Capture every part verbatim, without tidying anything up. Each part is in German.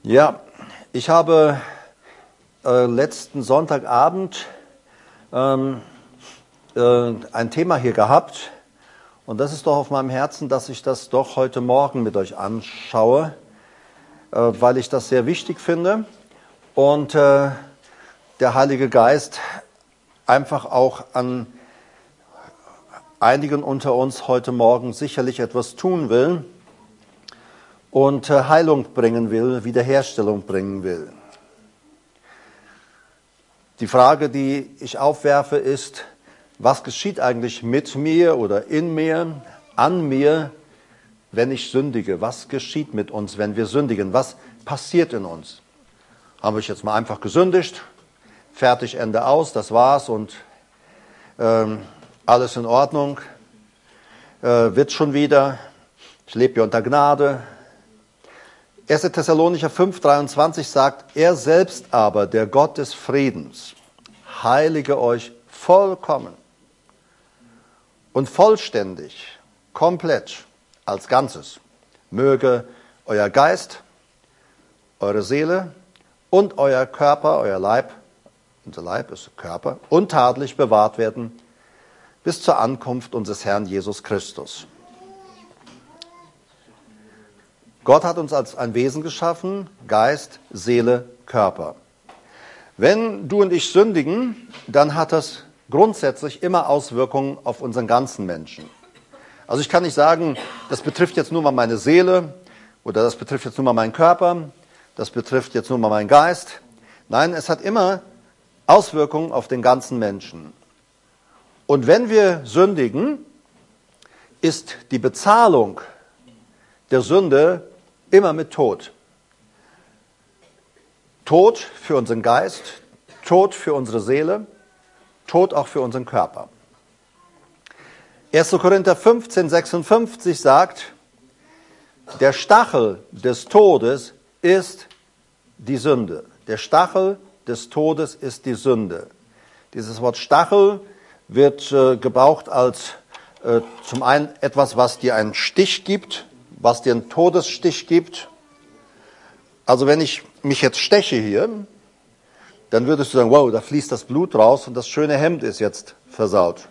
Ja, ich habe äh, letzten Sonntagabend ähm, äh, ein Thema hier gehabt und das ist doch auf meinem Herzen, dass ich das doch heute Morgen mit euch anschaue, äh, weil ich das sehr wichtig finde und äh, der Heilige Geist einfach auch an einigen unter uns heute Morgen sicherlich etwas tun will und Heilung bringen will, Wiederherstellung bringen will. Die Frage, die ich aufwerfe, ist, was geschieht eigentlich mit mir oder in mir, an mir, wenn ich sündige? Was geschieht mit uns, wenn wir sündigen? Was passiert in uns? Haben wir jetzt mal einfach gesündigt, fertig, Ende aus, das war's und ähm, alles in Ordnung, äh, wird schon wieder, ich lebe ja unter Gnade. erster Thessalonicher fünf, dreiundzwanzig sagt, er selbst aber, der Gott des Friedens, heilige euch vollkommen und vollständig, komplett, als Ganzes. Möge euer Geist, eure Seele und euer Körper, euer Leib, unser Leib ist Körper, untadelig bewahrt werden bis zur Ankunft unseres Herrn Jesus Christus. Gott hat uns als ein Wesen geschaffen, Geist, Seele, Körper. Wenn du und ich sündigen, dann hat das grundsätzlich immer Auswirkungen auf unseren ganzen Menschen. Also ich kann nicht sagen, das betrifft jetzt nur mal meine Seele oder das betrifft jetzt nur mal meinen Körper, das betrifft jetzt nur mal meinen Geist. Nein, es hat immer Auswirkungen auf den ganzen Menschen. Und wenn wir sündigen, ist die Bezahlung der Sünde immer mit Tod. Tod für unseren Geist, Tod für unsere Seele, Tod auch für unseren Körper. erster Korinther fünfzehn, sechsundfünfzig sagt, der Stachel des Todes ist die Sünde. Der Stachel des Todes ist die Sünde. Dieses Wort Stachel wird äh, gebraucht als äh, zum einen etwas, was dir einen Stich gibt, was dir einen Todesstich gibt. Also wenn ich mich jetzt steche hier, dann würdest du sagen, wow, da fließt das Blut raus und das schöne Hemd ist jetzt versaut.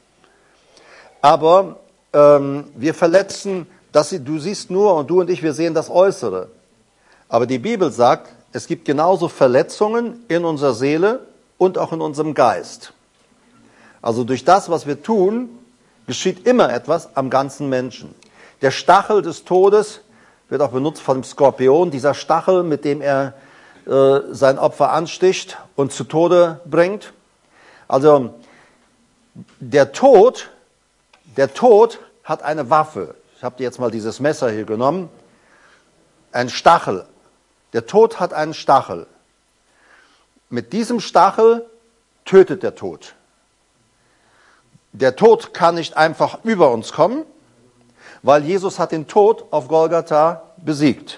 Aber ähm, wir verletzen, dass sie, du siehst nur und du und ich, wir sehen das Äußere. Aber die Bibel sagt, es gibt genauso Verletzungen in unserer Seele und auch in unserem Geist. Also durch das, was wir tun, geschieht immer etwas am ganzen Menschen. Der Stachel des Todes wird auch benutzt von dem Skorpion, dieser Stachel, mit dem er äh, sein Opfer ansticht und zu Tode bringt. Also der Tod, der Tod hat eine Waffe. Ich habe dir jetzt mal dieses Messer hier genommen. Ein Stachel. Der Tod hat einen Stachel. Mit diesem Stachel tötet der Tod. Der Tod kann nicht einfach über uns kommen, weil Jesus hat den Tod auf Golgatha besiegt.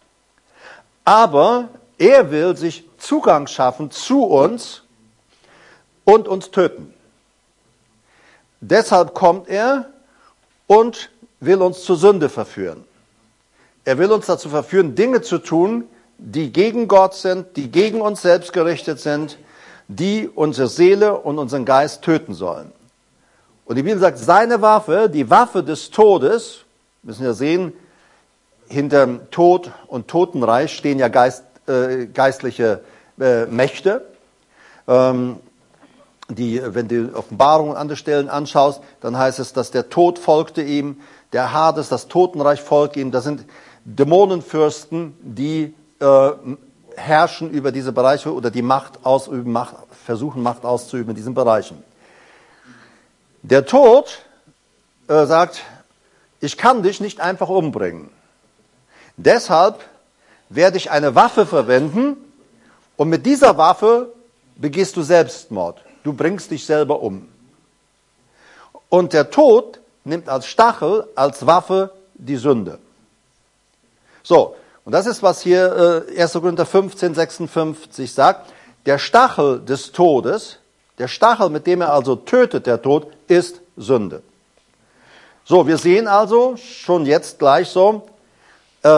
Aber er will sich Zugang schaffen zu uns und uns töten. Deshalb kommt er und will uns zur Sünde verführen. Er will uns dazu verführen, Dinge zu tun, die gegen Gott sind, die gegen uns selbst gerichtet sind, die unsere Seele und unseren Geist töten sollen. Und die Bibel sagt, seine Waffe, die Waffe des Todes, müssen wir sehen, hinter Tod und Totenreich stehen ja Geist, äh, geistliche äh, Mächte. Ähm, die, wenn du Offenbarungen und andere Stellen anschaust, dann heißt es, dass der Tod folgte ihm, der Hades, das Totenreich folgte ihm. Das sind Dämonenfürsten, die äh, herrschen über diese Bereiche oder die Macht ausüben, Macht, versuchen Macht auszuüben in diesen Bereichen. Der Tod äh, sagt, ich kann dich nicht einfach umbringen. Deshalb werde ich eine Waffe verwenden und mit dieser Waffe begehst du Selbstmord. Du bringst dich selber um. Und der Tod nimmt als Stachel, als Waffe die Sünde. So, und das ist, was hier äh, erster Korinther fünfzehn, sechsundfünfzig sagt. Der Stachel des Todes, der Stachel, mit dem er also tötet, der Tod, ist Sünde. So, wir sehen also schon jetzt gleich so, äh,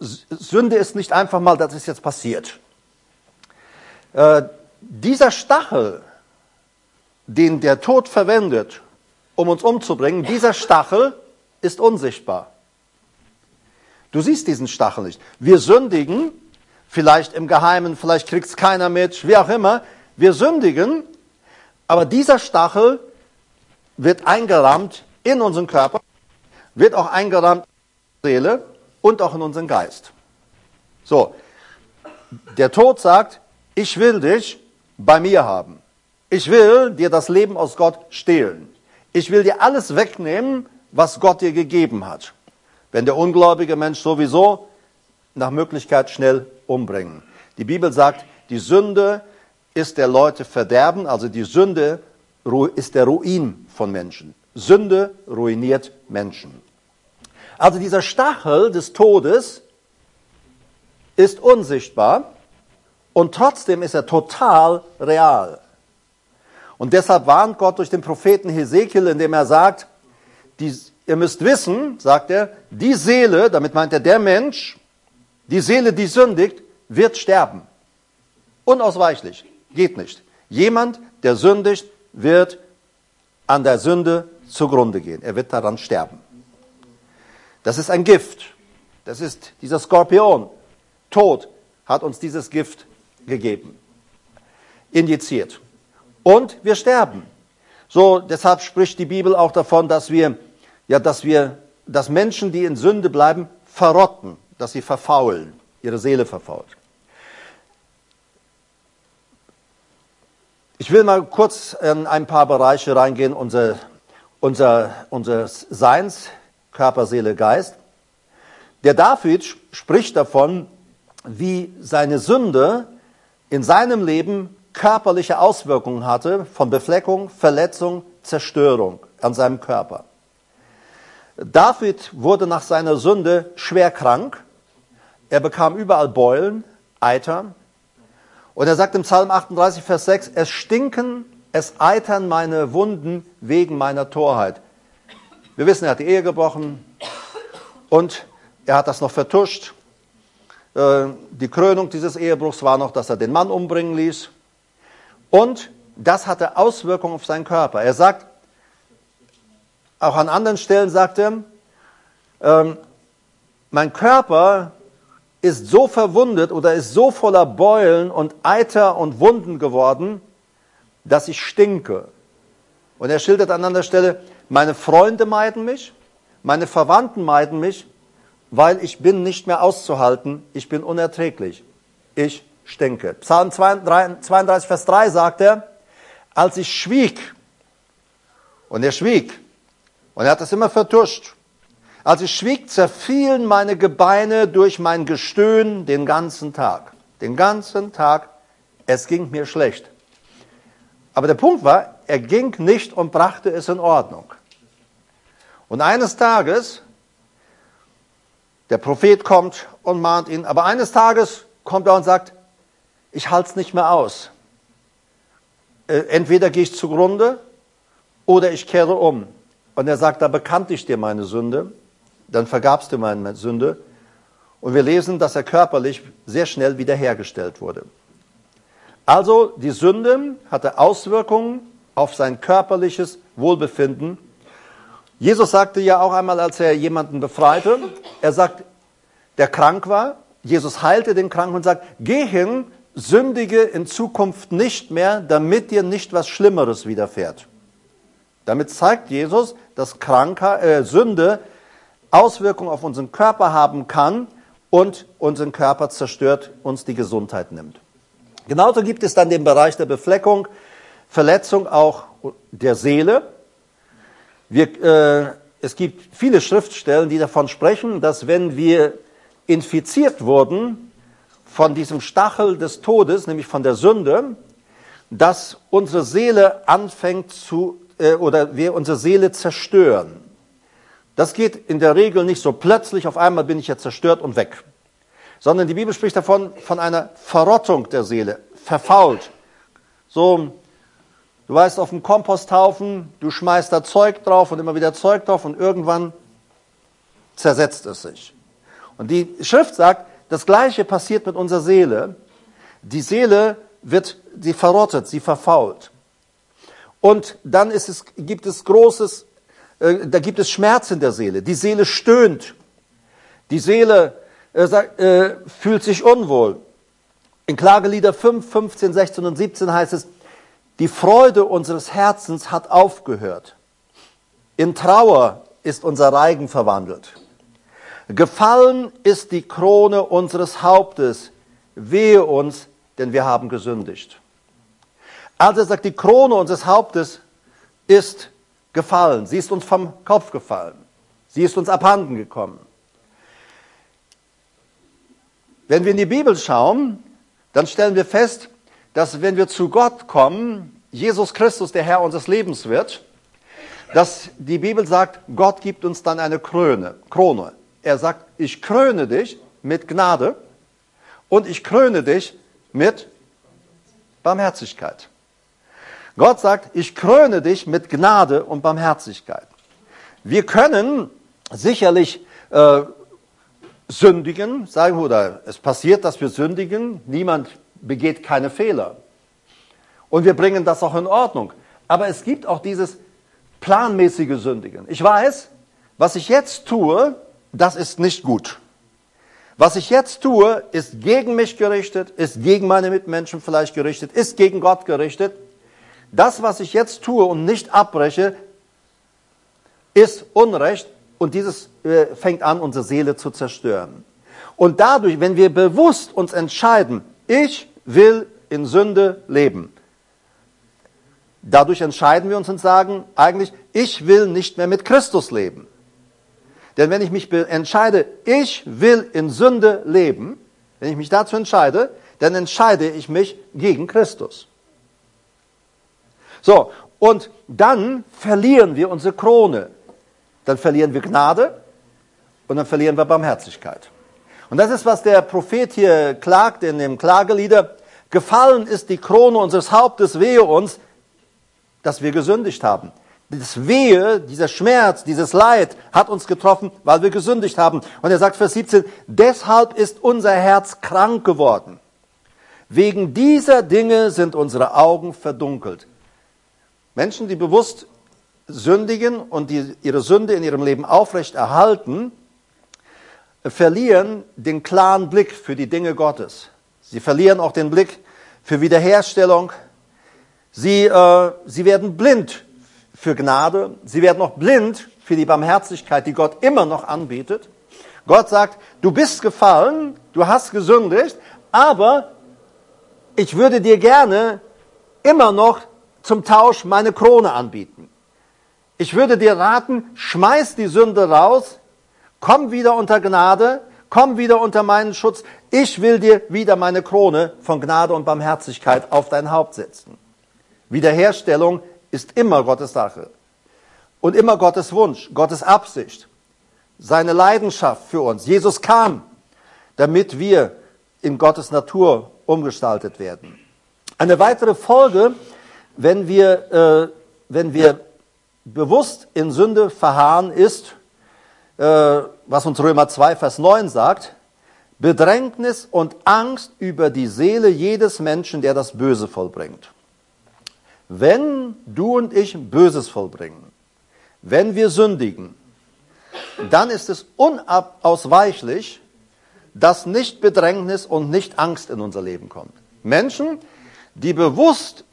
Sünde ist nicht einfach mal, das ist jetzt passiert. Äh, dieser Stachel, den der Tod verwendet, um uns umzubringen, dieser Stachel ist unsichtbar. Du siehst diesen Stachel nicht. Wir sündigen, vielleicht im Geheimen, vielleicht kriegt es keiner mit, wie auch immer. Wir sündigen, aber dieser Stachel wird eingerammt in unseren Körper, wird auch eingerammt in unsere Seele und auch in unseren Geist. So, der Tod sagt, ich will dich bei mir haben. Ich will dir das Leben aus Gott stehlen. Ich will dir alles wegnehmen, was Gott dir gegeben hat. Wenn der ungläubige Mensch sowieso nach Möglichkeit schnell umbringen. Die Bibel sagt, die Sünde ist der Leute Verderben, also die Sünde ist der Ruin von Menschen. Sünde ruiniert Menschen. Also dieser Stachel des Todes ist unsichtbar und trotzdem ist er total real. Und deshalb warnt Gott durch den Propheten Hesekiel, indem er sagt, die, ihr müsst wissen, sagt er, die Seele, damit meint er der Mensch, die Seele, die sündigt, wird sterben. Unausweichlich, geht nicht. Jemand, der sündigt, wird an der Sünde zugrunde gehen. Er wird daran sterben. Das ist ein Gift. Das ist dieser Skorpion. Tod hat uns dieses Gift gegeben, injiziert. Und wir sterben. So, deshalb spricht die Bibel auch davon, dass wir, ja, dass wir, dass Menschen, die in Sünde bleiben, verrotten, dass sie verfaulen, ihre Seele verfault. Ich will mal kurz in ein paar Bereiche reingehen, unser, unser, unseres Seins, Körper, Seele, Geist. Der David spricht davon, wie seine Sünde in seinem Leben körperliche Auswirkungen hatte, von Befleckung, Verletzung, Zerstörung an seinem Körper. David wurde nach seiner Sünde schwer krank. Er bekam überall Beulen, Eiter. Und er sagt im Psalm achtunddreißig, Vers sechs, es stinken, es eitern meine Wunden wegen meiner Torheit. Wir wissen, er hat die Ehe gebrochen und er hat das noch vertuscht. Die Krönung dieses Ehebruchs war noch, dass er den Mann umbringen ließ. Und das hatte Auswirkungen auf seinen Körper. Er sagt, auch an anderen Stellen sagt er, ähm, mein Körper ist so verwundet oder ist so voller Beulen und Eiter und Wunden geworden, dass ich stinke. Und er schildert an anderer Stelle, meine Freunde meiden mich, meine Verwandten meiden mich, weil ich bin nicht mehr auszuhalten, ich bin unerträglich, ich stinke. Psalm zweiunddreißig, Vers drei sagt er, als ich schwieg, und er schwieg, und er hat das immer vertuscht, als ich schwieg, zerfielen meine Gebeine durch mein Gestöhn den ganzen Tag. Den ganzen Tag, es ging mir schlecht. Aber der Punkt war, er ging nicht und brachte es in Ordnung. Und eines Tages, der Prophet kommt und mahnt ihn, aber eines Tages kommt er und sagt, ich halte es nicht mehr aus. Entweder gehe ich zugrunde oder ich kehre um. Und er sagt, da bekannte ich dir meine Sünde, dann vergabst du meine Sünde. Und wir lesen, dass er körperlich sehr schnell wiederhergestellt wurde. Also die Sünde hatte Auswirkungen auf sein körperliches Wohlbefinden. Jesus sagte ja auch einmal, als er jemanden befreite, er sagt, der krank war, Jesus heilte den Kranken und sagt, geh hin, sündige in Zukunft nicht mehr, damit dir nicht was Schlimmeres widerfährt. Damit zeigt Jesus, dass Krankheit, äh, Sünde Auswirkungen auf unseren Körper haben kann und unseren Körper zerstört, uns die Gesundheit nimmt. Genauso gibt es dann den Bereich der Befleckung, Verletzung auch der Seele. Wir, äh, es gibt viele Schriftstellen, die davon sprechen, dass wenn wir infiziert wurden von diesem Stachel des Todes, nämlich von der Sünde, dass unsere Seele anfängt zu, äh, oder wir unsere Seele zerstören. Das geht in der Regel nicht so plötzlich, auf einmal bin ich ja zerstört und weg. Sondern die Bibel spricht davon, von einer Verrottung der Seele, verfault. So, du weißt, auf dem Komposthaufen, du schmeißt da Zeug drauf und immer wieder Zeug drauf und irgendwann zersetzt es sich. Und die Schrift sagt, das Gleiche passiert mit unserer Seele. Die Seele wird, sie verrottet, sie verfault. Und dann ist es, gibt es großes, äh, da gibt es Schmerz in der Seele. Die Seele stöhnt. Die Seele äh, sagt, äh, fühlt sich unwohl. In Klagelieder fünf, fünfzehn, sechzehn und siebzehn heißt es, die Freude unseres Herzens hat aufgehört. In Trauer ist unser Reigen verwandelt. Gefallen ist die Krone unseres Hauptes. Wehe uns, denn wir haben gesündigt. Also er sagt, die Krone unseres Hauptes ist gefallen. Sie ist uns vom Kopf gefallen. Sie ist uns abhanden gekommen. Wenn wir in die Bibel schauen, dann stellen wir fest, dass wenn wir zu Gott kommen, Jesus Christus der Herr unseres Lebens wird, dass die Bibel sagt, Gott gibt uns dann eine Krone. Krone. Er sagt, ich kröne dich mit Gnade und ich kröne dich mit Barmherzigkeit. Gott sagt, ich kröne dich mit Gnade und Barmherzigkeit. Wir können sicherlich äh, sündigen, sagen wir, oder es passiert, dass wir sündigen. Niemand begeht keine Fehler. Und wir bringen das auch in Ordnung. Aber es gibt auch dieses planmäßige Sündigen. Ich weiß, was ich jetzt tue, das ist nicht gut. Was ich jetzt tue, ist gegen mich gerichtet, ist gegen meine Mitmenschen vielleicht gerichtet, ist gegen Gott gerichtet. Das, was ich jetzt tue und nicht abbreche, ist Unrecht und dieses äh, fängt an, unsere Seele zu zerstören. Und dadurch, wenn wir bewusst uns entscheiden, ich will in Sünde leben, dadurch entscheiden wir uns und sagen eigentlich, ich will nicht mehr mit Christus leben. Denn wenn ich mich entscheide, ich will in Sünde leben, wenn ich mich dazu entscheide, dann entscheide ich mich gegen Christus. So, und dann verlieren wir unsere Krone. Dann verlieren wir Gnade und dann verlieren wir Barmherzigkeit. Und das ist, was der Prophet hier klagt in dem Klagelieder. Gefallen ist die Krone unseres Hauptes, wehe uns, dass wir gesündigt haben. Das Wehe, dieser Schmerz, dieses Leid hat uns getroffen, weil wir gesündigt haben. Und er sagt, Vers siebzehn, deshalb ist unser Herz krank geworden. Wegen dieser Dinge sind unsere Augen verdunkelt. Menschen, die bewusst sündigen und die ihre Sünde in ihrem Leben aufrecht erhalten, verlieren den klaren Blick für die Dinge Gottes. Sie verlieren auch den Blick für Wiederherstellung. Sie, äh, sie werden blind für Gnade. Sie werden auch blind für die Barmherzigkeit, die Gott immer noch anbietet. Gott sagt, du bist gefallen, du hast gesündigt, aber ich würde dir gerne immer noch zum Tausch meine Krone anbieten. Ich würde dir raten, schmeiß die Sünde raus, komm wieder unter Gnade, komm wieder unter meinen Schutz. Ich will dir wieder meine Krone von Gnade und Barmherzigkeit auf dein Haupt setzen. Wiederherstellung ist immer Gottes Sache und immer Gottes Wunsch, Gottes Absicht, seine Leidenschaft für uns. Jesus kam, damit wir in Gottes Natur umgestaltet werden. Eine weitere Folge, wenn wir, äh, wenn wir bewusst in Sünde verharren, ist, äh, was uns Römer zwei, Vers neun sagt, Bedrängnis und Angst über die Seele jedes Menschen, der das Böse vollbringt. Wenn du und ich Böses vollbringen, wenn wir sündigen, dann ist es unausweichlich, dass nicht Bedrängnis und nicht Angst in unser Leben kommt. Menschen, die bewusst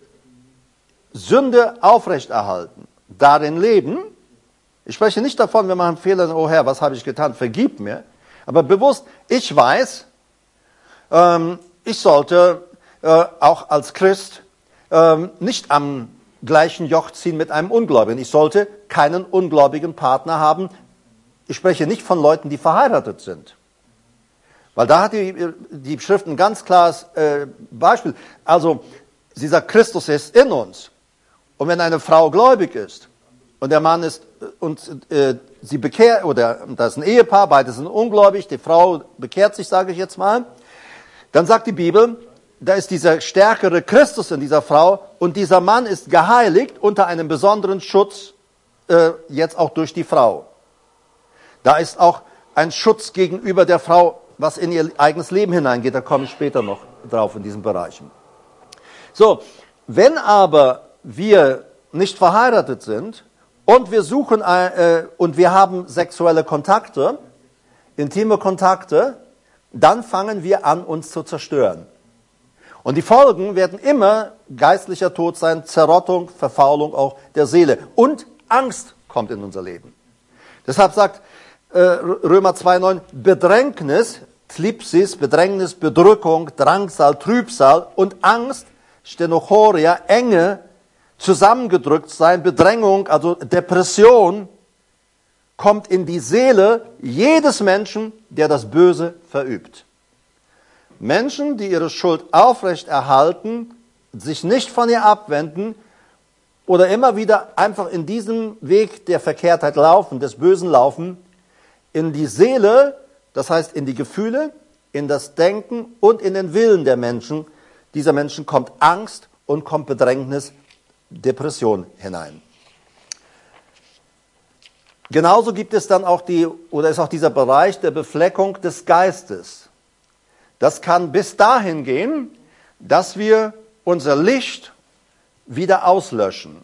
Sünde aufrechterhalten, darin leben, ich spreche nicht davon, wir machen Fehler, oh Herr, was habe ich getan, vergib mir, aber bewusst, ich weiß, ähm, ich sollte äh, auch als Christ ähm, nicht am gleichen Joch ziehen mit einem Ungläubigen. Ich sollte keinen ungläubigen Partner haben. Ich spreche nicht von Leuten, die verheiratet sind. Weil da hat die, die Schrift ein ganz klares äh, Beispiel. Also, sie sagt, Christus ist in uns. Und wenn eine Frau gläubig ist und der Mann ist und äh, sie bekehrt, oder das ist ein Ehepaar, beide sind ungläubig, die Frau bekehrt sich, sage ich jetzt mal, dann sagt die Bibel, da ist dieser stärkere Christus in dieser Frau und dieser Mann ist geheiligt unter einem besonderen Schutz, äh, jetzt auch durch die Frau. Da ist auch ein Schutz gegenüber der Frau, was in ihr eigenes Leben hineingeht. Da komme ich später noch drauf in diesen Bereichen. So, wenn aber wir nicht verheiratet sind und wir suchen äh, und wir haben sexuelle Kontakte, intime Kontakte, dann fangen wir an, uns zu zerstören. Und die Folgen werden immer geistlicher Tod sein, Zerrottung, Verfaulung auch der Seele. Und Angst kommt in unser Leben. Deshalb sagt äh, Römer zwei neun, Bedrängnis, Thlipsis, Bedrängnis, Bedrückung, Drangsal, Trübsal und Angst, Stenochoria, Enge, zusammengedrückt sein, Bedrängung, also Depression, kommt in die Seele jedes Menschen, der das Böse verübt. Menschen, die ihre Schuld aufrecht erhalten, sich nicht von ihr abwenden oder immer wieder einfach in diesem Weg der Verkehrtheit laufen, des Bösen laufen, in die Seele, das heißt in die Gefühle, in das Denken und in den Willen der Menschen, dieser Menschen kommt Angst und kommt Bedrängnis, Depression hinein. Genauso gibt es dann auch die, oder ist auch dieser Bereich der Befleckung des Geistes. Das kann bis dahin gehen, dass wir unser Licht wieder auslöschen.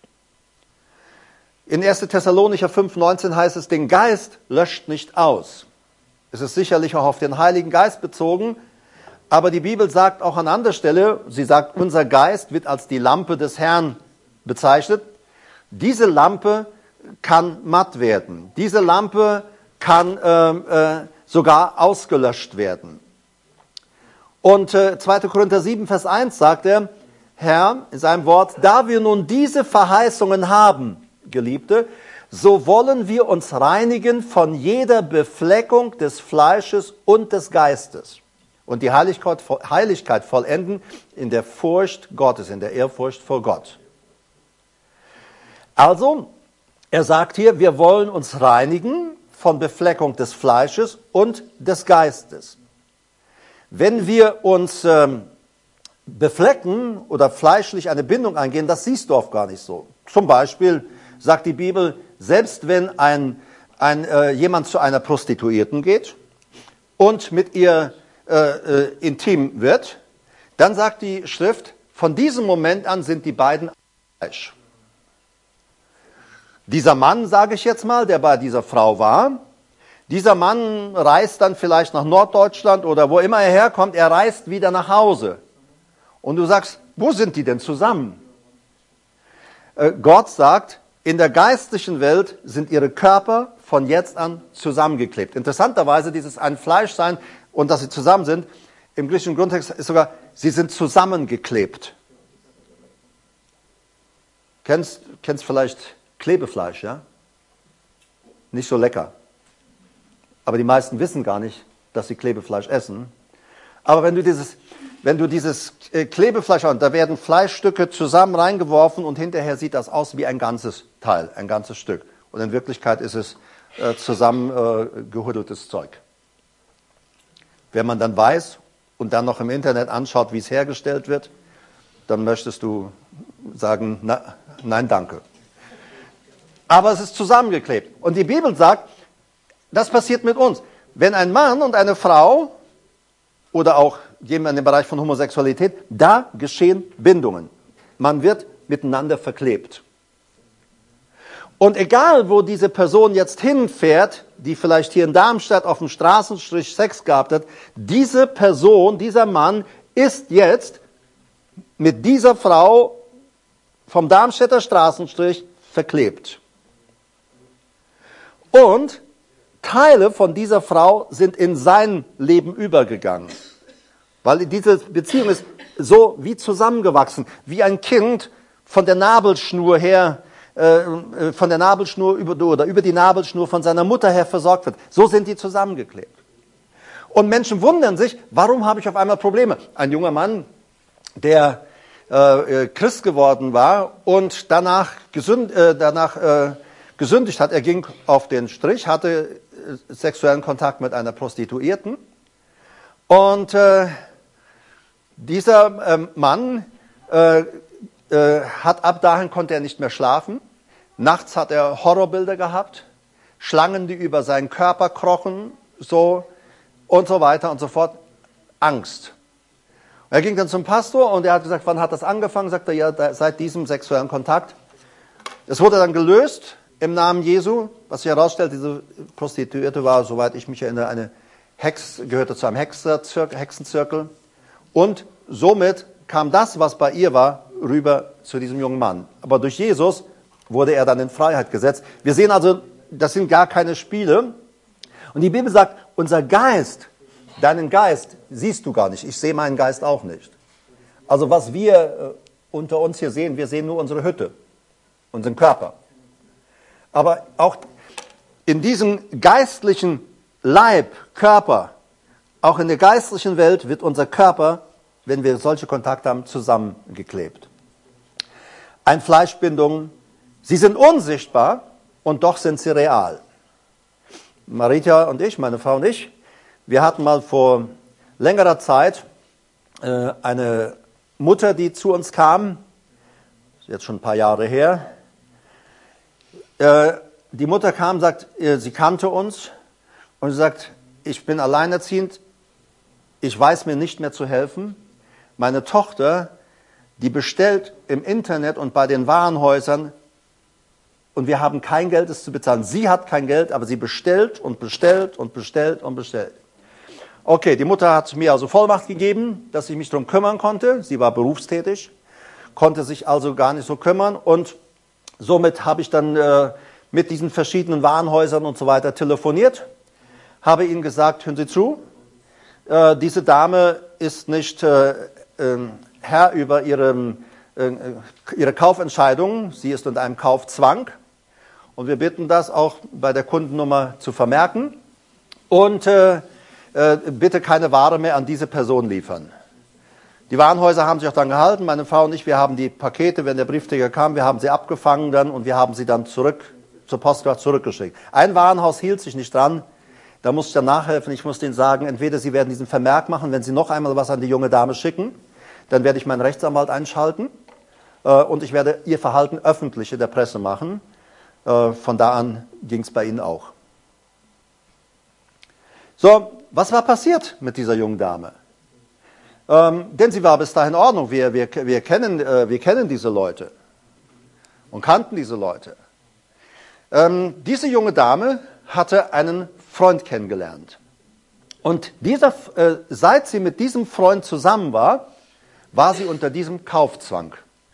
In erster Thessalonicher fünf neunzehn heißt es, den Geist löscht nicht aus. Es ist sicherlich auch auf den Heiligen Geist bezogen, aber die Bibel sagt auch an anderer Stelle, sie sagt, unser Geist wird als die Lampe des Herrn bezeichnet. Diese Lampe kann matt werden. Diese Lampe kann äh, äh, sogar ausgelöscht werden. Und äh, zweiter Korinther sieben, Vers eins sagt er, Herr, in seinem Wort, da wir nun diese Verheißungen haben, Geliebte, so wollen wir uns reinigen von jeder Befleckung des Fleisches und des Geistes und die Heiligkeit, Heiligkeit vollenden in der Furcht Gottes, in der Ehrfurcht vor Gott. Also, er sagt hier, wir wollen uns reinigen von Befleckung des Fleisches und des Geistes. Wenn wir uns ähm, beflecken oder fleischlich eine Bindung eingehen, das siehst du oft gar nicht so. Zum Beispiel sagt die Bibel, selbst wenn ein, ein, äh, jemand zu einer Prostituierten geht und mit ihr äh, äh, intim wird, dann sagt die Schrift, von diesem Moment an sind die beiden Fleisch. Dieser Mann, sage ich jetzt mal, der bei dieser Frau war, dieser Mann reist dann vielleicht nach Norddeutschland oder wo immer er herkommt, er reist wieder nach Hause. Und du sagst, wo sind die denn zusammen? Äh, Gott sagt, in der geistlichen Welt sind ihre Körper von jetzt an zusammengeklebt. Interessanterweise, dieses ein Fleisch sein und dass sie zusammen sind, im griechischen Grundtext ist sogar, sie sind zusammengeklebt. Kennst, kennst vielleicht Klebefleisch, ja? Nicht so lecker. Aber die meisten wissen gar nicht, dass sie Klebefleisch essen. Aber wenn du dieses, wenn du dieses Klebefleisch hast, da werden Fleischstücke zusammen reingeworfen und hinterher sieht das aus wie ein ganzes Teil, ein ganzes Stück. Und in Wirklichkeit ist es äh, zusammen äh, gehuddeltes Zeug. Wenn man dann weiß und dann noch im Internet anschaut, wie es hergestellt wird, dann möchtest du sagen, na, nein, danke. Aber es ist zusammengeklebt. Und die Bibel sagt, das passiert mit uns. Wenn ein Mann und eine Frau oder auch jemand in dem Bereich von Homosexualität, da geschehen Bindungen. Man wird miteinander verklebt. Und egal, wo diese Person jetzt hinfährt, die vielleicht hier in Darmstadt auf dem Straßenstrich Sex gehabt hat, diese Person, dieser Mann ist jetzt mit dieser Frau vom Darmstädter Straßenstrich verklebt. Und Teile von dieser Frau sind in sein Leben übergegangen. Weil diese Beziehung ist so wie zusammengewachsen, wie ein Kind von der Nabelschnur her, äh, von der Nabelschnur über, oder über die Nabelschnur von seiner Mutter her versorgt wird. So sind die zusammengeklebt. Und Menschen wundern sich, warum habe ich auf einmal Probleme? Ein junger Mann, der äh, Christ geworden war und danach, gesünd, äh, danach äh, gesündigt hat, er ging auf den Strich, hatte sexuellen Kontakt mit einer Prostituierten. Und äh, dieser äh, Mann äh, äh, hat ab dahin konnte er nicht mehr schlafen. Nachts hat er Horrorbilder gehabt, Schlangen, die über seinen Körper krochen, so und so weiter und so fort. Angst. Er ging dann zum Pastor und er hat gesagt, wann hat das angefangen? Sagt er, ja, seit diesem sexuellen Kontakt. Es wurde dann gelöst im Namen Jesu, was sich herausstellt, diese Prostituierte war, soweit ich mich erinnere, eine Hex, gehörte zu einem Hexenzirkel. Und somit kam das, was bei ihr war, rüber zu diesem jungen Mann. Aber durch Jesus wurde er dann in Freiheit gesetzt. Wir sehen also, das sind gar keine Spiele. Und die Bibel sagt, unser Geist, deinen Geist siehst du gar nicht. Ich sehe meinen Geist auch nicht. Also was wir äh, unter uns hier sehen, wir sehen nur unsere Hütte, unseren Körper. Aber auch in diesem geistlichen Leib, Körper, auch in der geistlichen Welt wird unser Körper, wenn wir solche Kontakte haben, zusammengeklebt. Ein Fleischbindungen, sie sind unsichtbar und doch sind sie real. Marita und ich, meine Frau und ich, wir hatten mal vor längerer Zeit äh, eine Mutter, die zu uns kam, jetzt schon ein paar Jahre her. Äh, die Mutter kam, sagt, äh, sie kannte uns und sie sagt, ich bin alleinerziehend, ich weiß mir nicht mehr zu helfen. Meine Tochter, die bestellt im Internet und bei den Warenhäusern und wir haben kein Geld, es zu bezahlen. Sie hat kein Geld, aber sie bestellt und bestellt und bestellt und bestellt. Okay, die Mutter hat mir also Vollmacht gegeben, dass ich mich darum kümmern konnte. Sie war berufstätig, konnte sich also gar nicht so kümmern. Und somit habe ich dann äh, mit diesen verschiedenen Warenhäusern und so weiter telefoniert, habe ihnen gesagt, hören Sie zu, äh, diese Dame ist nicht äh, äh, Herr über ihre, äh, ihre Kaufentscheidungen, sie ist unter einem Kaufzwang. Und wir bitten das auch bei der Kundennummer zu vermerken. Und äh, äh, bitte keine Ware mehr an diese Person liefern. Die Warenhäuser haben sich auch dann gehalten. Meine Frau und ich, wir haben die Pakete, wenn der Briefträger kam, wir haben sie abgefangen dann und wir haben sie dann zurück zur Post zurückgeschickt. Ein Warenhaus hielt sich nicht dran. Da musste ich dann nachhelfen. Ich musste ihnen sagen, entweder sie werden diesen Vermerk machen, wenn sie noch einmal was an die junge Dame schicken, dann werde ich meinen Rechtsanwalt einschalten äh, und ich werde ihr Verhalten öffentlich in der Presse machen. Äh, von da an ging es bei ihnen auch. So, was war passiert mit dieser jungen Dame? Ähm, denn sie war bis dahin in Ordnung. Wir, wir, wir, kennen, äh, wir kennen diese Leute und kannten diese Leute. Ähm, diese junge Dame hatte einen Freund kennengelernt. Und dieser, äh, seit sie mit diesem Freund zusammen war, war sie unter diesem Kaufzwang.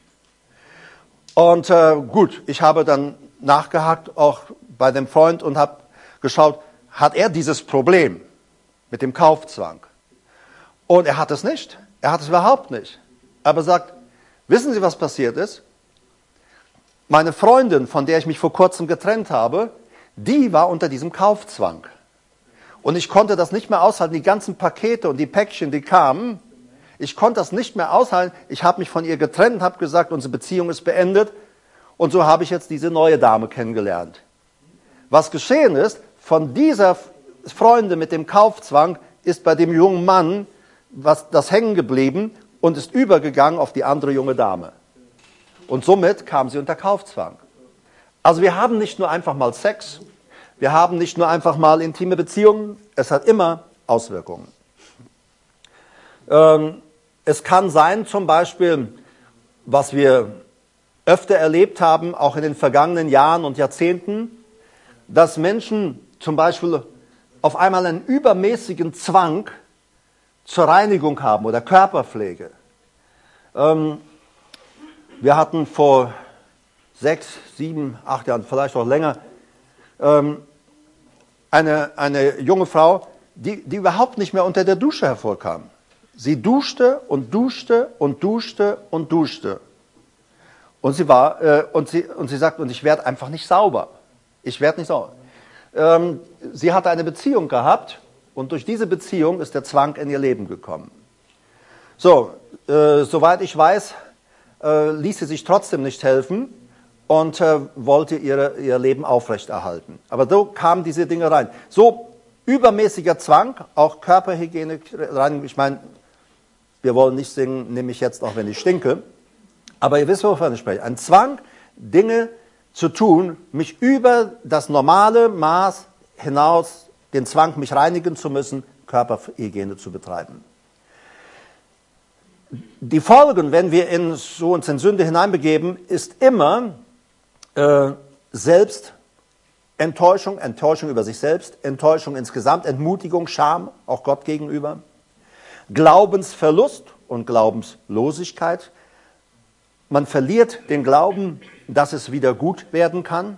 Und äh, gut, ich habe dann nachgehakt, auch bei dem Freund, und habe geschaut, hat er dieses Problem mit dem Kaufzwang? Und er hat es nicht. Er hat es überhaupt nicht. Aber sagt, wissen Sie, was passiert ist? Meine Freundin, von der ich mich vor kurzem getrennt habe, die war unter diesem Kaufzwang. Und ich konnte das nicht mehr aushalten. Die ganzen Pakete und die Päckchen, die kamen, ich konnte das nicht mehr aushalten. Ich habe mich von ihr getrennt und habe gesagt, unsere Beziehung ist beendet. Und so habe ich jetzt diese neue Dame kennengelernt. Was geschehen ist, von dieser Freundin mit dem Kaufzwang ist bei dem jungen Mann was, das hängen geblieben und ist übergegangen auf die andere junge Dame. Und somit kam sie unter Kaufzwang. Also wir haben nicht nur einfach mal Sex, wir haben nicht nur einfach mal intime Beziehungen, es hat immer Auswirkungen. Ähm, es kann sein, zum Beispiel, was wir öfter erlebt haben, auch in den vergangenen Jahren und Jahrzehnten, dass Menschen zum Beispiel auf einmal einen übermäßigen Zwang zur Reinigung haben oder Körperpflege. Ähm, wir hatten vor sechs, sieben, acht Jahren, vielleicht auch länger, ähm, eine, eine junge Frau, die, die überhaupt nicht mehr unter der Dusche hervorkam. Sie duschte und duschte und duschte und duschte. Und sie war äh, und sie und sie sagt, und ich werde einfach nicht sauber. Ich werde nicht sauber. Ähm, sie hatte eine Beziehung gehabt und durch diese Beziehung ist der Zwang in ihr Leben gekommen. So, äh, soweit ich weiß, äh, ließ sie sich trotzdem nicht helfen und äh, wollte ihre, ihr Leben aufrechterhalten. Aber so kamen diese Dinge rein. So übermäßiger Zwang, auch Körperhygiene rein. Ich meine, wir wollen nicht singen, nimm mich jetzt auch, wenn ich stinke. Aber ihr wisst, wovon ich spreche. Ein Zwang, Dinge zu tun, mich über das normale Maß hinaus, den Zwang, mich reinigen zu müssen, Körperhygiene zu betreiben. Die Folgen, wenn wir in, so uns in Sünde hineinbegeben, ist immer äh, Selbstenttäuschung, Enttäuschung über sich selbst, Enttäuschung insgesamt, Entmutigung, Scham, auch Gott gegenüber, Glaubensverlust und Glaubenslosigkeit. Man verliert den Glauben, dass es wieder gut werden kann.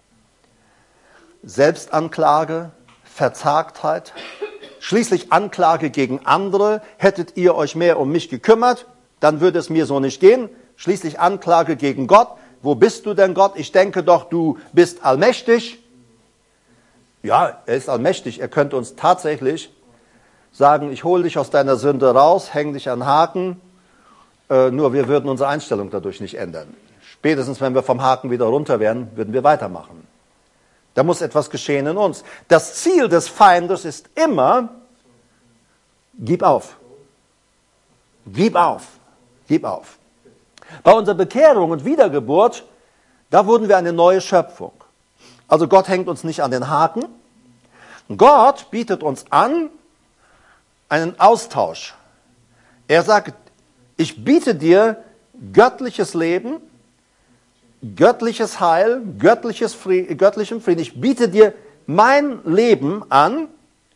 Selbstanklage, Verzagtheit, schließlich Anklage gegen andere. Hättet ihr euch mehr um mich gekümmert, dann würde es mir so nicht gehen. Schließlich Anklage gegen Gott. Wo bist du denn, Gott? Ich denke doch, du bist allmächtig. Ja, er ist allmächtig. Er könnte uns tatsächlich sagen, ich hole dich aus deiner Sünde raus, häng dich an den Haken. Äh, nur wir würden unsere Einstellung dadurch nicht ändern. Spätestens, wenn wir vom Haken wieder runter wären, würden wir weitermachen. Da muss etwas geschehen in uns. Das Ziel des Feindes ist immer, gib auf. Gib auf. Gib auf. Bei unserer Bekehrung und Wiedergeburt, da wurden wir eine neue Schöpfung. Also Gott hängt uns nicht an den Haken. Gott bietet uns an einen Austausch. Er sagt, ich biete dir göttliches Leben, göttliches Heil, göttliches Frieden, göttlichen Frieden. Ich biete dir mein Leben an,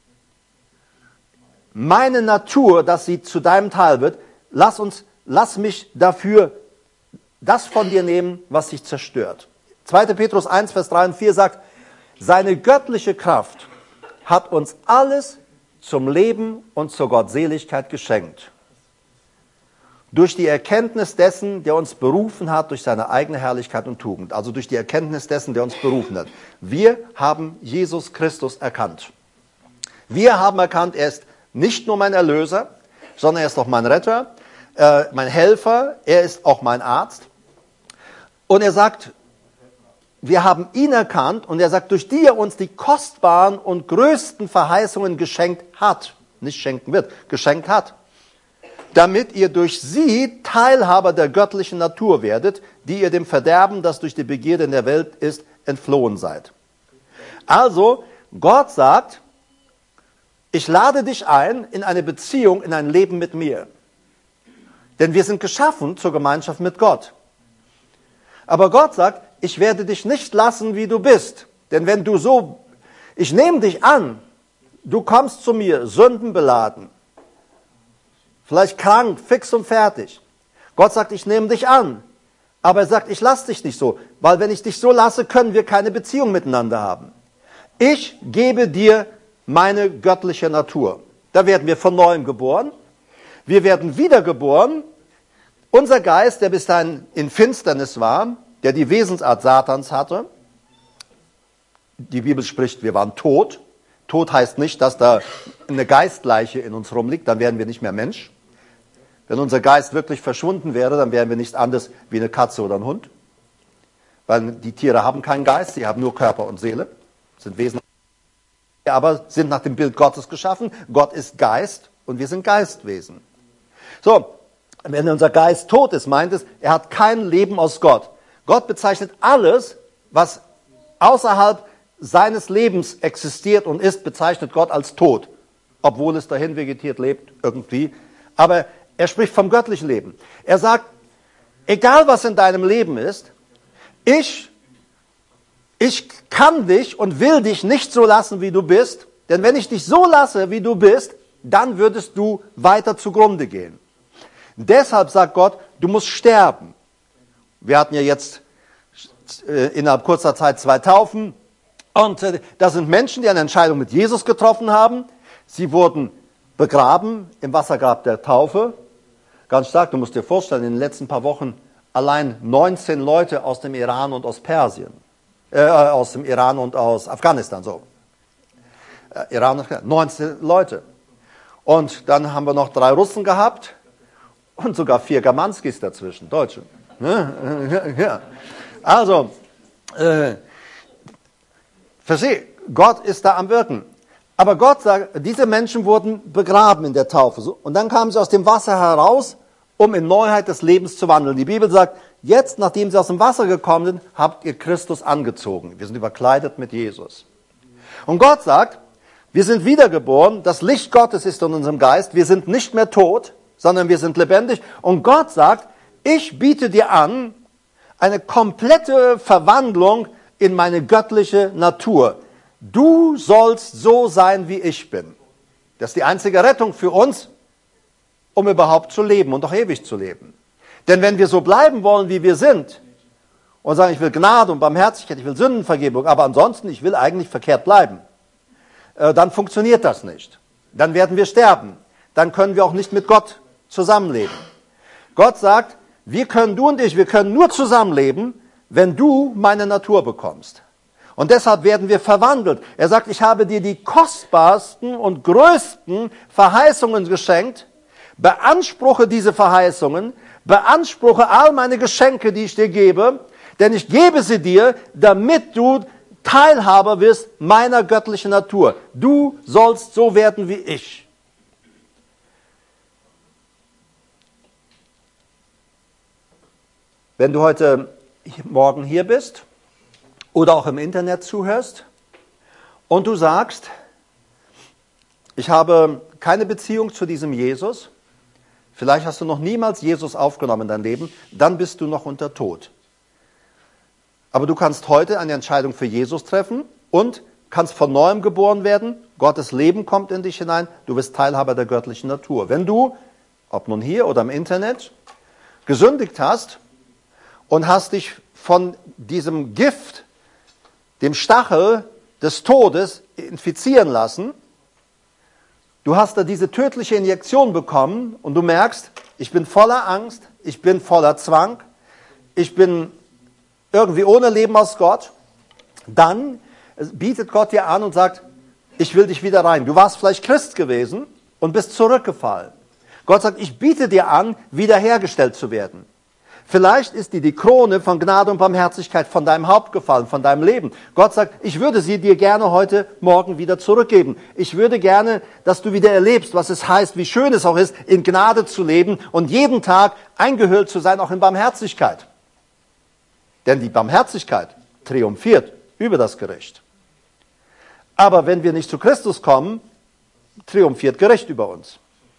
meine Natur, dass sie zu deinem Teil wird. Lass uns, lass mich dafür das von dir nehmen, was sich zerstört. zweiter Petrus eins, Vers drei und vier sagt, seine göttliche Kraft hat uns alles zum Leben und zur Gottseligkeit geschenkt. Durch die Erkenntnis dessen, der uns berufen hat, durch seine eigene Herrlichkeit und Tugend. Also durch die Erkenntnis dessen, der uns berufen hat. Wir haben Jesus Christus erkannt. Wir haben erkannt, er ist nicht nur mein Erlöser, sondern er ist auch mein Retter, äh, mein Helfer, er ist auch mein Arzt. Und er sagt, wir haben ihn erkannt und er sagt, durch die er uns die kostbaren und größten Verheißungen geschenkt hat, nicht schenken wird, geschenkt hat, damit ihr durch sie Teilhaber der göttlichen Natur werdet, die ihr dem Verderben, das durch die Begierde in der Welt ist, entflohen seid. Also, Gott sagt, ich lade dich ein in eine Beziehung, in ein Leben mit mir. Denn wir sind geschaffen zur Gemeinschaft mit Gott. Aber Gott sagt, ich werde dich nicht lassen, wie du bist. Denn wenn du so, ich nehme dich an, du kommst zu mir, sündenbeladen, vielleicht krank, fix und fertig. Gott sagt, ich nehme dich an. Aber er sagt, ich lasse dich nicht so. Weil wenn ich dich so lasse, können wir keine Beziehung miteinander haben. Ich gebe dir meine göttliche Natur. Da werden wir von neuem geboren. Wir werden wiedergeboren. Unser Geist, der bis dahin in Finsternis war, der die Wesensart Satans hatte. Die Bibel spricht, wir waren tot. Tod heißt nicht, dass da eine Geistleiche in uns rumliegt, dann wären wir nicht mehr Mensch. Wenn unser Geist wirklich verschwunden wäre, dann wären wir nichts anderes wie eine Katze oder ein Hund. Weil die Tiere haben keinen Geist, sie haben nur Körper und Seele, sind Wesen, aber sind nach dem Bild Gottes geschaffen. Gott ist Geist und wir sind Geistwesen. So, wenn unser Geist tot ist, meint es, er hat kein Leben aus Gott. Gott bezeichnet alles, was außerhalb seines Lebens existiert und ist, bezeichnet Gott als tot. Obwohl es dahin vegetiert lebt, irgendwie. Aber er spricht vom göttlichen Leben. Er sagt, egal was in deinem Leben ist, ich, ich kann dich und will dich nicht so lassen, wie du bist. Denn wenn ich dich so lasse, wie du bist, dann würdest du weiter zugrunde gehen. Deshalb sagt Gott, du musst sterben. Wir hatten ja jetzt äh, innerhalb kurzer Zeit zwei Taufen. Und äh, das sind Menschen, die eine Entscheidung mit Jesus getroffen haben. Sie wurden begraben im Wassergrab der Taufe. Ganz stark, du musst dir vorstellen, in den letzten paar Wochen allein neunzehn Leute aus dem Iran und aus Persien, äh, aus dem Iran und aus Afghanistan, so. Äh, Iran und Afghanistan, neunzehn Leute. Und dann haben wir noch drei Russen gehabt und sogar vier Germanskis dazwischen, Deutsche. Ja. Also, äh, verstehe, Gott ist da am Wirken. Aber Gott sagt, diese Menschen wurden begraben in der Taufe. Und dann kamen sie aus dem Wasser heraus um in Neuheit des Lebens zu wandeln. Die Bibel sagt, jetzt, nachdem sie aus dem Wasser gekommen sind, habt ihr Christus angezogen. Wir sind überkleidet mit Jesus. Und Gott sagt, wir sind wiedergeboren, das Licht Gottes ist in unserem Geist, wir sind nicht mehr tot, sondern wir sind lebendig. Und Gott sagt, ich biete dir an, eine komplette Verwandlung in meine göttliche Natur. Du sollst so sein, wie ich bin. Das ist die einzige Rettung für uns, um überhaupt zu leben und auch ewig zu leben. Denn wenn wir so bleiben wollen, wie wir sind, und sagen, ich will Gnade und Barmherzigkeit, ich will Sündenvergebung, aber ansonsten, ich will eigentlich verkehrt bleiben, äh, dann funktioniert das nicht. Dann werden wir sterben. Dann können wir auch nicht mit Gott zusammenleben. Gott sagt, wir können, du und ich, wir können nur zusammenleben, wenn du meine Natur bekommst. Und deshalb werden wir verwandelt. Er sagt, ich habe dir die kostbarsten und größten Verheißungen geschenkt. Beanspruche diese Verheißungen, beanspruche all meine Geschenke, die ich dir gebe, denn ich gebe sie dir, damit du Teilhaber wirst meiner göttlichen Natur. Du sollst so werden wie ich. Wenn du heute Morgen hier bist oder auch im Internet zuhörst und du sagst, ich habe keine Beziehung zu diesem Jesus, vielleicht hast du noch niemals Jesus aufgenommen in dein Leben, dann bist du noch unter Tod. Aber du kannst heute eine Entscheidung für Jesus treffen und kannst von Neuem geboren werden. Gottes Leben kommt in dich hinein. Du bist Teilhaber der göttlichen Natur. Wenn du, ob nun hier oder im Internet, gesündigt hast und hast dich von diesem Gift, dem Stachel des Todes infizieren lassen, du hast da diese tödliche Injektion bekommen und du merkst, ich bin voller Angst, ich bin voller Zwang, ich bin irgendwie ohne Leben aus Gott, dann bietet Gott dir an und sagt, ich will dich wieder rein. Du warst vielleicht Christ gewesen und bist zurückgefallen. Gott sagt, ich biete dir an, wiederhergestellt zu werden. Vielleicht ist dir die Krone von Gnade und Barmherzigkeit von deinem Haupt gefallen, von deinem Leben. Gott sagt, ich würde sie dir gerne heute Morgen wieder zurückgeben. Ich würde gerne, dass du wieder erlebst, was es heißt, wie schön es auch ist, in Gnade zu leben und jeden Tag eingehüllt zu sein, auch in Barmherzigkeit. Denn die Barmherzigkeit triumphiert über das Gericht. Aber wenn wir nicht zu Christus kommen, triumphiert Gericht über uns.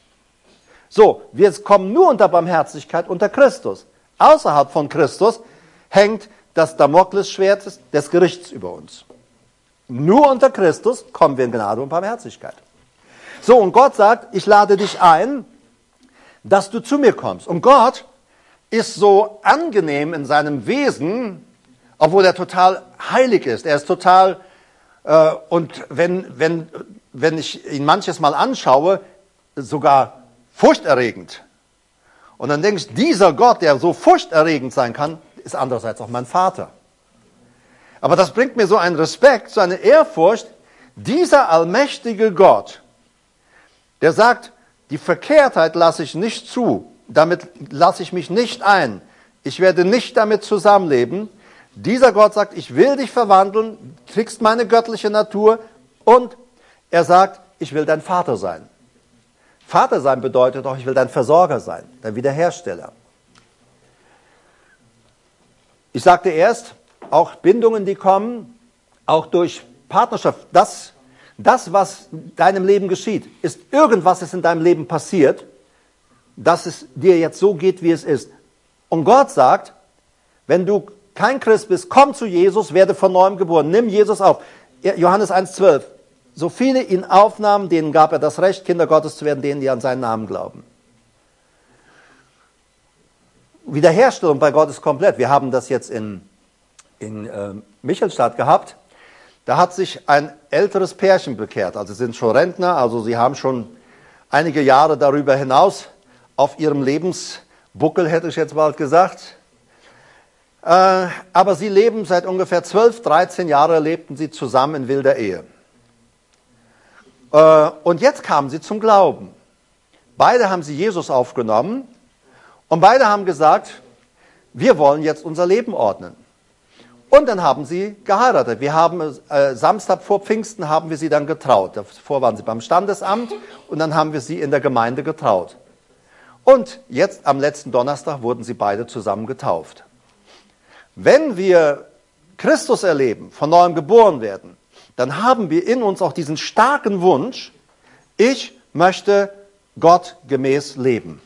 So, wir kommen nur unter Barmherzigkeit unter Christus. Außerhalb von Christus hängt das Damoklesschwert des Gerichts über uns. Nur unter Christus kommen wir in Gnade und Barmherzigkeit. So, und Gott sagt, ich lade dich ein, dass du zu mir kommst. Und Gott ist so angenehm in seinem Wesen, obwohl er total heilig ist. Er ist total, äh, und wenn, wenn, wenn ich ihn manches Mal anschaue, sogar furchterregend. Und dann denkst du, dieser Gott, der so furchterregend sein kann, ist andererseits auch mein Vater. Aber das bringt mir so einen Respekt, so eine Ehrfurcht. Dieser allmächtige Gott, der sagt, die Verkehrtheit lasse ich nicht zu, damit lasse ich mich nicht ein. Ich werde nicht damit zusammenleben. Dieser Gott sagt, ich will dich verwandeln, kriegst meine göttliche Natur und er sagt, ich will dein Vater sein. Vater sein bedeutet auch, ich will dein Versorger sein, dein Wiederhersteller. Ich sagte erst, auch Bindungen, die kommen, auch durch Partnerschaft, das, das, was in deinem Leben geschieht, ist irgendwas, ist in deinem Leben passiert, dass es dir jetzt so geht, wie es ist. Und Gott sagt, wenn du kein Christ bist, komm zu Jesus, werde von neuem geboren, nimm Jesus auf. Johannes eins zwölf. So viele ihn aufnahmen, denen gab er das Recht, Kinder Gottes zu werden, denen, die an seinen Namen glauben. Wiederherstellung bei Gott ist komplett. Wir haben das jetzt in, in äh, Michelstadt gehabt. Da hat sich ein älteres Pärchen bekehrt. Also sie sind schon Rentner, also sie haben schon einige Jahre darüber hinaus auf ihrem Lebensbuckel, hätte ich jetzt bald gesagt. Äh, aber sie leben seit ungefähr zwölf, dreizehn Jahren, lebten sie zusammen in wilder Ehe. Und jetzt kamen sie zum Glauben. Beide haben sie Jesus aufgenommen und beide haben gesagt, wir wollen jetzt unser Leben ordnen. Und dann haben sie geheiratet. Wir haben äh, Samstag vor Pfingsten haben wir sie dann getraut. Davor waren sie beim Standesamt und dann haben wir sie in der Gemeinde getraut. Und jetzt am letzten Donnerstag wurden sie beide zusammen getauft. Wenn wir Christus erleben, von neuem geboren werden, dann haben wir in uns auch diesen starken Wunsch, ich möchte Gott gemäß leben.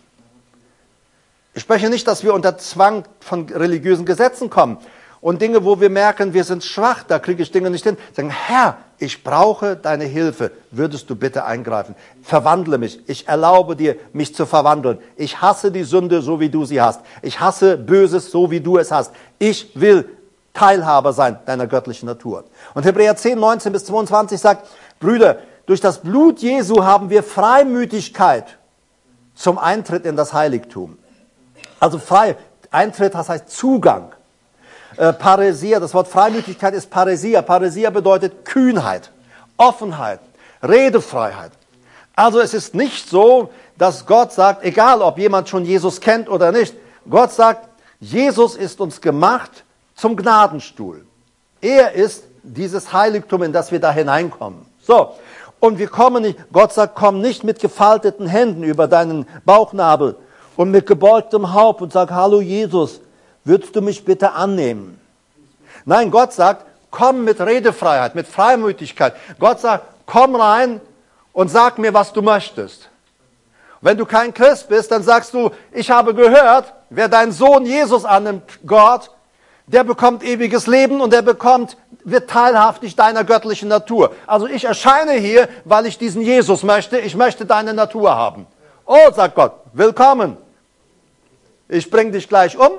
Ich spreche nicht, dass wir unter Zwang von religiösen Gesetzen kommen und Dinge, wo wir merken, wir sind schwach, da kriege ich Dinge nicht hin. Sagen, Herr, ich brauche deine Hilfe, würdest du bitte eingreifen? Verwandle mich, ich erlaube dir, mich zu verwandeln. Ich hasse die Sünde, so wie du sie hast. Ich hasse Böses, so wie du es hast. Ich will Teilhaber sein deiner göttlichen Natur. Und Hebräer zehn, neunzehn bis zweiundzwanzig sagt, Brüder, durch das Blut Jesu haben wir Freimütigkeit zum Eintritt in das Heiligtum. Also frei, Eintritt, das heißt Zugang. Äh, Paresia, das Wort Freimütigkeit ist Paresia. Paresia bedeutet Kühnheit, Offenheit, Redefreiheit. Also es ist nicht so, dass Gott sagt, egal ob jemand schon Jesus kennt oder nicht, Gott sagt, Jesus ist uns gemacht zum Gnadenstuhl. Er ist dieses Heiligtum, in das wir da hineinkommen. So, und wir kommen nicht, Gott sagt, komm nicht mit gefalteten Händen über deinen Bauchnabel und mit gebeugtem Haupt und sag, hallo Jesus, würdest du mich bitte annehmen? Nein, Gott sagt, komm mit Redefreiheit, mit Freimütigkeit. Gott sagt, komm rein und sag mir, was du möchtest. Wenn du kein Christ bist, dann sagst du, ich habe gehört, wer deinen Sohn Jesus annimmt, Gott, der bekommt ewiges Leben und der bekommt, wird teilhaftig deiner göttlichen Natur. Also ich erscheine hier, weil ich diesen Jesus möchte, ich möchte deine Natur haben. Oh, sagt Gott, willkommen. Ich bringe dich gleich um.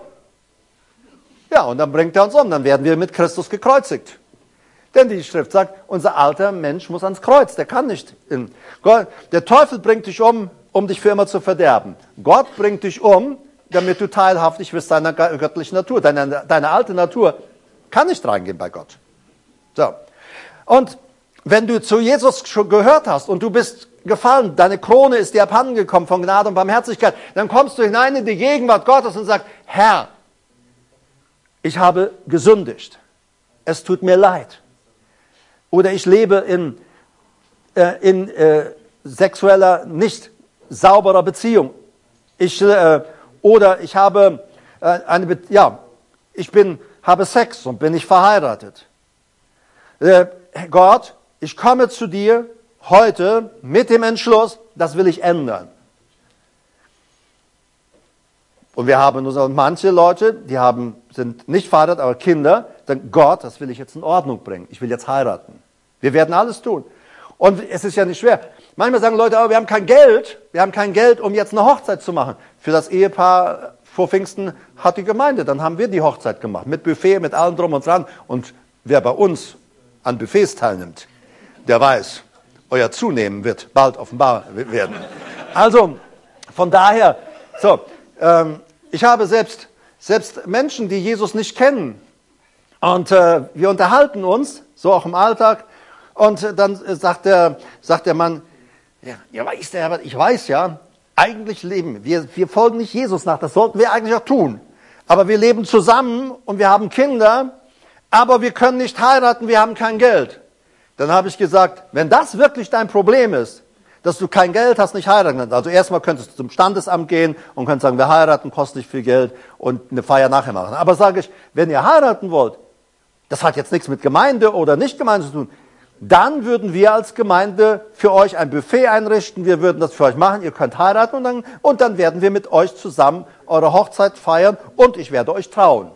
Ja, und dann bringt er uns um. Dann werden wir mit Christus gekreuzigt. Denn die Schrift sagt, unser alter Mensch muss ans Kreuz. Der kann nicht. In Gott, der Teufel bringt dich um, um dich für immer zu verderben. Gott bringt dich um, damit du teilhaftig wirst deiner göttlichen Natur. Deine, deine alte Natur kann nicht reingehen bei Gott. So. Und wenn du zu Jesus schon gehört hast und du bist gefallen, deine Krone ist dir abhandengekommen von Gnade und Barmherzigkeit, dann kommst du hinein in die Gegenwart Gottes und sagst, Herr, ich habe gesündigt. Es tut mir leid. Oder ich lebe in, äh, in äh, sexueller, nicht sauberer Beziehung. Ich, äh, oder ich habe äh, eine, Be- ja, ich bin, habe Sex und bin nicht verheiratet. Äh, Gott, ich komme zu dir heute mit dem Entschluss, das will ich ändern. Und wir haben und manche Leute, die haben, sind nicht verheiratet, aber Kinder, sagen, Gott, das will ich jetzt in Ordnung bringen. Ich will jetzt heiraten. Wir werden alles tun. Und es ist ja nicht schwer. Manchmal sagen Leute, aber wir haben kein Geld, wir haben kein Geld, um jetzt eine Hochzeit zu machen. Für das Ehepaar vor Pfingsten hat die Gemeinde, dann haben wir die Hochzeit gemacht. Mit Buffet, mit allem drum und dran. Und wer bei uns an Buffets teilnimmt, der weiß, euer Zunehmen wird bald offenbar werden. Also, von daher, so, ähm, ich habe selbst, selbst Menschen, die Jesus nicht kennen. Und äh, wir unterhalten uns, so auch im Alltag. Und äh, dann äh, sagt, der, sagt der Mann, ja, ja weiß der Herbert, ich weiß ja, eigentlich leben wir, wir folgen nicht Jesus nach, das sollten wir eigentlich auch tun. Aber wir leben zusammen und wir haben Kinder, aber wir können nicht heiraten, wir haben kein Geld. Dann habe ich gesagt, wenn das wirklich dein Problem ist, dass du kein Geld hast, nicht heiraten kannst. Also erstmal könntest du zum Standesamt gehen und könntest sagen, wir heiraten, kostet nicht viel Geld und eine Feier nachher machen. Aber sage ich, wenn ihr heiraten wollt, das hat jetzt nichts mit Gemeinde oder nicht Gemeinde zu tun, dann würden wir als Gemeinde für euch ein Buffet einrichten, wir würden das für euch machen, ihr könnt heiraten und dann, und dann werden wir mit euch zusammen eure Hochzeit feiern und ich werde euch trauen.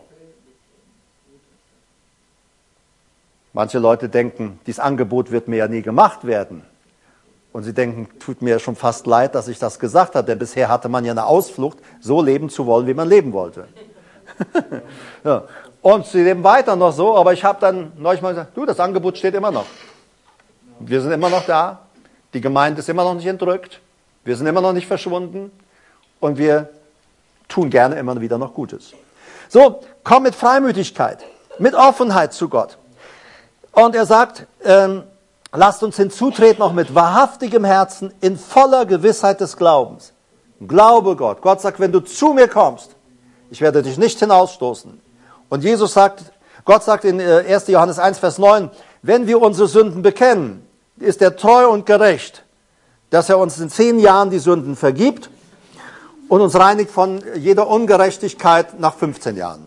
Manche Leute denken, dieses Angebot wird mir ja nie gemacht werden. Und sie denken, tut mir schon fast leid, dass ich das gesagt habe, denn bisher hatte man ja eine Ausflucht, so leben zu wollen, wie man leben wollte. Ja. Und sie leben weiter noch so, aber ich habe dann neulich mal gesagt, du, das Angebot steht immer noch. Wir sind immer noch da, die Gemeinde ist immer noch nicht entrückt, wir sind immer noch nicht verschwunden und wir tun gerne immer wieder noch Gutes. So, komm mit Freimütigkeit, mit Offenheit zu Gott. Und er sagt, ähm, lasst uns hinzutreten, auch mit wahrhaftigem Herzen, in voller Gewissheit des Glaubens. Glaube Gott. Gott sagt, wenn du zu mir kommst, ich werde dich nicht hinausstoßen. Und Jesus sagt, Gott sagt in erster Johannes eins, Vers neun, wenn wir unsere Sünden bekennen, ist er treu und gerecht, dass er uns in zehn Jahren die Sünden vergibt und uns reinigt von jeder Ungerechtigkeit nach fünfzehn Jahren.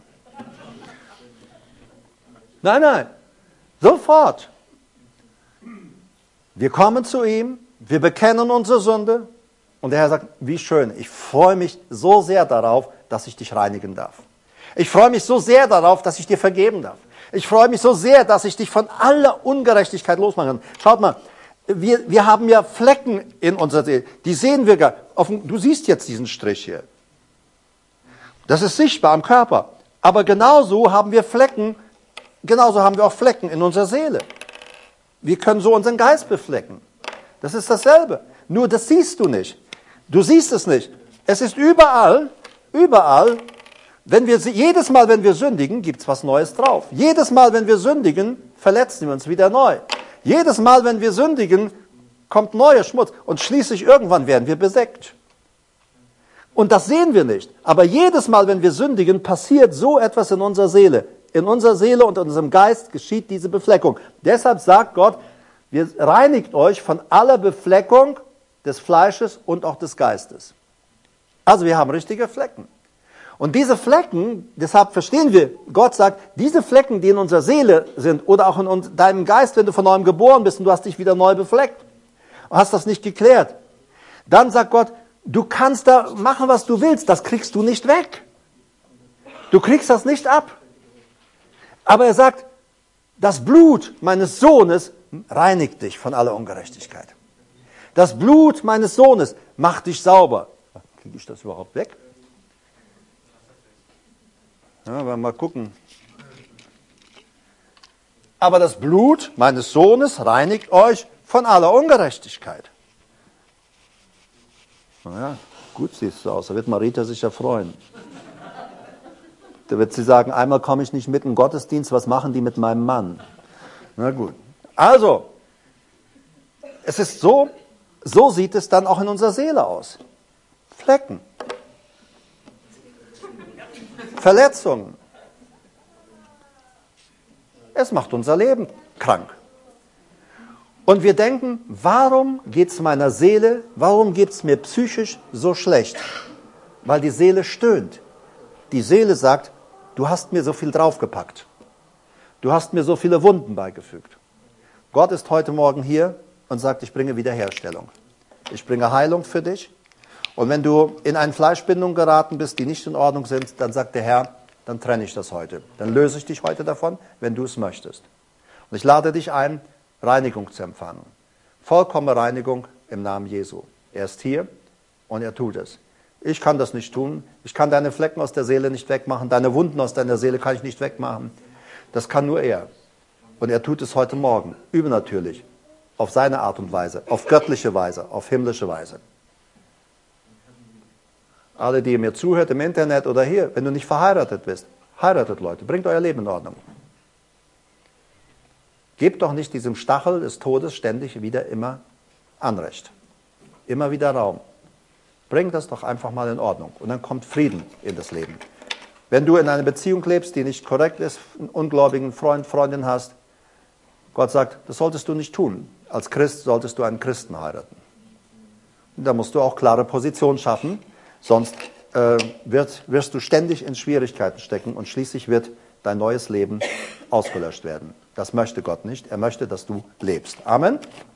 Nein, nein, sofort. Wir kommen zu ihm, wir bekennen unsere Sünde und der Herr sagt, wie schön, ich freue mich so sehr darauf, dass ich dich reinigen darf. Ich freue mich so sehr darauf, dass ich dir vergeben darf. Ich freue mich so sehr, dass ich dich von aller Ungerechtigkeit losmachen kann. Schaut mal, wir, wir haben ja Flecken in unserer Seele. Die sehen wir gar. Auf dem, du siehst jetzt diesen Strich hier. Das ist sichtbar am Körper. Aber genauso haben wir Flecken, genauso haben wir auch Flecken in unserer Seele. Wir können so unseren Geist beflecken. Das ist dasselbe. Nur das siehst du nicht. Du siehst es nicht. Es ist überall, überall. Wenn wir, jedes Mal, wenn wir sündigen, gibt's was Neues drauf. Jedes Mal, wenn wir sündigen, verletzen wir uns wieder neu. Jedes Mal, wenn wir sündigen, kommt neuer Schmutz. Und schließlich irgendwann werden wir besägt. Und das sehen wir nicht. Aber jedes Mal, wenn wir sündigen, passiert so etwas in unserer Seele. In unserer Seele und in unserem Geist geschieht diese Befleckung. Deshalb sagt Gott, wir reinigt euch von aller Befleckung des Fleisches und auch des Geistes. Also wir haben richtige Flecken. Und diese Flecken, deshalb verstehen wir, Gott sagt, diese Flecken, die in unserer Seele sind oder auch in deinem Geist, wenn du von neuem geboren bist und du hast dich wieder neu befleckt und hast das nicht geklärt, dann sagt Gott, du kannst da machen, was du willst, das kriegst du nicht weg. Du kriegst das nicht ab. Aber er sagt, das Blut meines Sohnes reinigt dich von aller Ungerechtigkeit. Das Blut meines Sohnes macht dich sauber. Kriege ich das überhaupt weg? Ja, aber mal gucken. Aber das Blut meines Sohnes reinigt euch von aller Ungerechtigkeit. Naja, gut siehst du aus. Da wird Marita sich ja freuen. Da wird sie sagen, einmal komme ich nicht mit in den Gottesdienst, was machen die mit meinem Mann? Na gut. Also, es ist so, so sieht es dann auch in unserer Seele aus. Flecken. Verletzungen. Es macht unser Leben krank. Und wir denken, warum geht es meiner Seele, warum geht es mir psychisch so schlecht? Weil die Seele stöhnt. Die Seele sagt, du hast mir so viel draufgepackt. Du hast mir so viele Wunden beigefügt. Gott ist heute Morgen hier und sagt, ich bringe Wiederherstellung. Ich bringe Heilung für dich. Und wenn du in eine Fleischbindung geraten bist, die nicht in Ordnung sind, dann sagt der Herr, dann trenne ich das heute. Dann löse ich dich heute davon, wenn du es möchtest. Und ich lade dich ein, Reinigung zu empfangen. Vollkommene Reinigung im Namen Jesu. Er ist hier und er tut es. Ich kann das nicht tun. Ich kann deine Flecken aus der Seele nicht wegmachen. Deine Wunden aus deiner Seele kann ich nicht wegmachen. Das kann nur er. Und er tut es heute Morgen. Übernatürlich. Auf seine Art und Weise. Auf göttliche Weise. Auf himmlische Weise. Alle, die ihr mir zuhört im Internet oder hier, wenn du nicht verheiratet bist, heiratet Leute. Bringt euer Leben in Ordnung. Gebt doch nicht diesem Stachel des Todes ständig wieder immer Anrecht. Immer wieder Raum. Bring das doch einfach mal in Ordnung. Und dann kommt Frieden in das Leben. Wenn du in einer Beziehung lebst, die nicht korrekt ist, einen ungläubigen Freund, Freundin hast, Gott sagt, das solltest du nicht tun. Als Christ solltest du einen Christen heiraten. Und da musst du auch klare Position schaffen, sonst äh, wird, wirst du ständig in Schwierigkeiten stecken und schließlich wird dein neues Leben ausgelöscht werden. Das möchte Gott nicht. Er möchte, dass du lebst. Amen.